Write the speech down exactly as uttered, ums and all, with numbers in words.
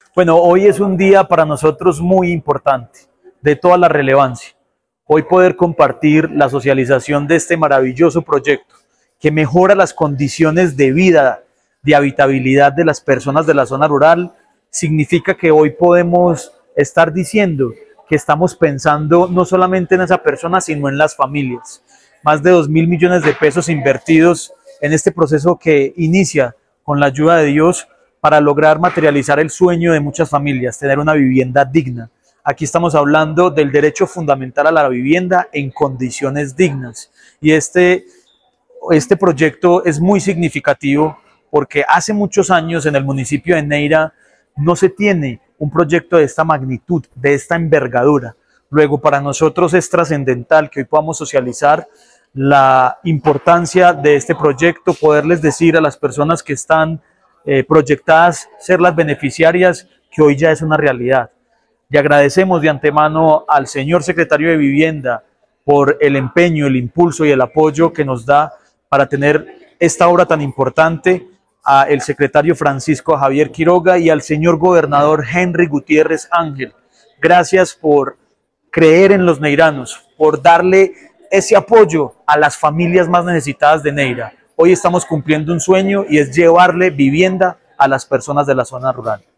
Bueno, hoy es un día para nosotros muy importante, de toda la relevancia. Hoy poder compartir la socialización de este maravilloso proyecto que mejora las condiciones de vida, de habitabilidad de las personas de la zona rural, significa que hoy podemos estar diciendo que estamos pensando no solamente en esa persona, sino en las familias. Más de dos mil millones de pesos invertidos en este proceso que inicia con la ayuda de Dios para lograr materializar el sueño de muchas familias, tener una vivienda digna. Aquí estamos hablando del derecho fundamental a la vivienda en condiciones dignas. Y este, este proyecto es muy significativo porque hace muchos años en el municipio de Neira no se tiene un proyecto de esta magnitud, de esta envergadura. Luego, para nosotros es trascendental que hoy podamos socializar la importancia de este proyecto, poderles decir a las personas que están eh, proyectadas ser las beneficiarias que hoy ya es una realidad. Y agradecemos de antemano al señor secretario de Vivienda por el empeño, el impulso y el apoyo que nos da para tener esta obra tan importante, al secretario Francisco Javier Quiroga y al señor gobernador Henry Gutiérrez Ángel. Gracias por creer en los neiranos, por darle ese apoyo a las familias más necesitadas de Neira. Hoy estamos cumpliendo un sueño y es llevarle vivienda a las personas de la zona rural.